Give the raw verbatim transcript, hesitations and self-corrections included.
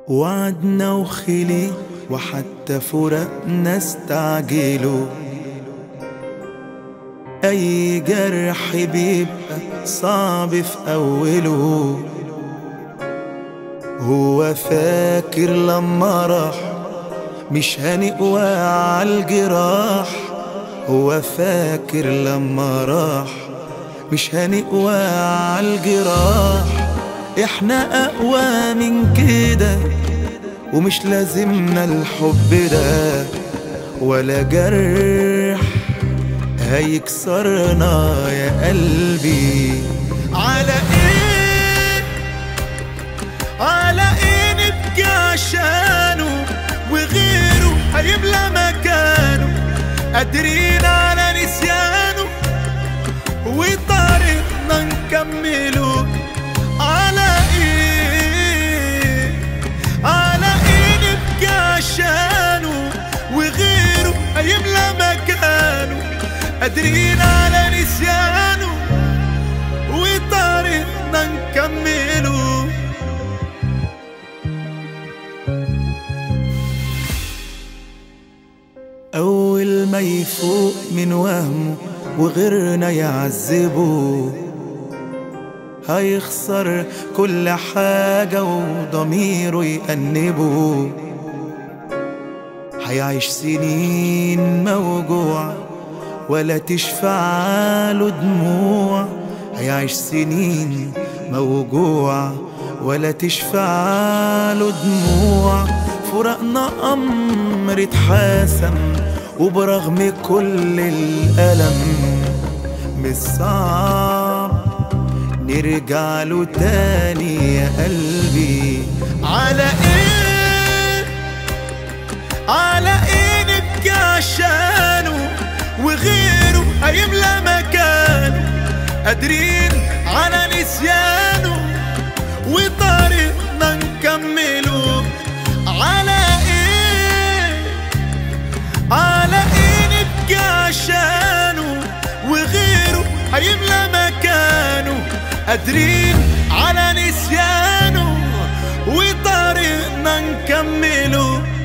وعدنا وخلي وحتى فراقنا استعجلوا. أي جرح بيبقى صعب في أوله. هو فاكر لما راح مش هنقوى عالجراح. هو فاكر لما راح مش هنقوى عالجراح. احنا أقوى من كده ومش لازمنا الحب ده ولا جرح هيكسرنا يا قلبي. على ايه على ايه نبكي عشانه وغيره هيملى مكانه. قادرين على نسيانه وطريقنا نكمله. على ايه على ايه نبكي عشانه وغيره هيملى مكانه. قادرين على نسيانه وطريقنا نكمله. أول ما يفوق من وهمه وغيرنا يعذبه هيخسر كل حاجة وضميره يأنبه. هيعيش سنين موجوع ولا تشفع له دموع. هيعيش سنين موجوع ولا تشفع له دموع. فراقنا أمر اتحاسم وبرغم كل الألم مش صعب نرجع له تاني يا قلبي. على ايه على ايه نبكي عشانه وغيره هيملى مكانه. قادرين على نسيانه وطريقنا نكمله. على ايه على ايه نبكي عشانه وغيره هيملى مكانه. قادرين على نسيانه وطريقنا نكمله.